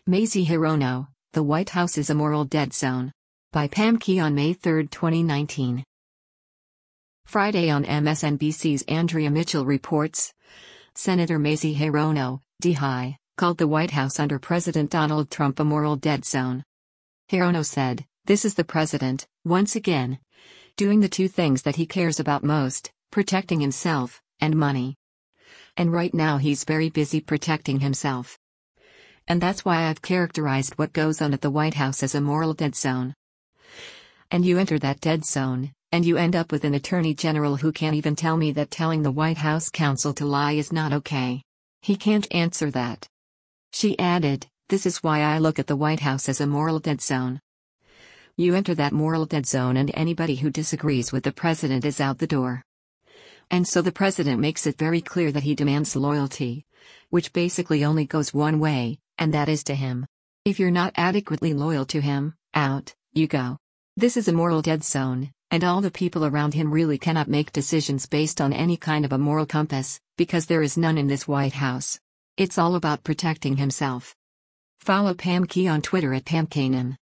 Mazie Hirono, The White House is a Moral Dead Zone. By Pam Key on May 3, 2019. Friday on MSNBC's Andrea Mitchell reports. Senator Mazie Hirono, DHI, called the White House under President Donald Trump a moral dead zone. Hirono said, "This is the president, once again, doing the two things that he cares about most, protecting himself, and money. And right now he's very busy protecting himself. And that's why I've characterized what goes on at the White House as a moral dead zone. And you enter that dead zone, and you end up with an attorney general who can't even tell me that telling the White House counsel to lie is not okay. He can't answer that." She added, "This is why I look at the White House as a moral dead zone. You enter that moral dead zone and anybody who disagrees with the president is out the door. And so the president makes it very clear that he demands loyalty, which basically only goes one way, and that is to him. If you're not adequately loyal to him, out you go. This is a moral dead zone, and all the people around him really cannot make decisions based on any kind of a moral compass, because there is none in this White House. It's all about protecting himself." Follow Pam Key on Twitter at PamKanan.